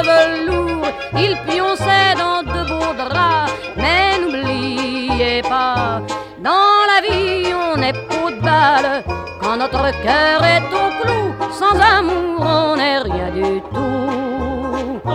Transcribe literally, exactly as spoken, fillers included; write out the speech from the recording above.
velours, il pionçait dans de beaux draps. Mais n'oubliez pas, dans la vie on est peau de balle. Quand notre cœur est au clou, sans amour on n'est rien du tout.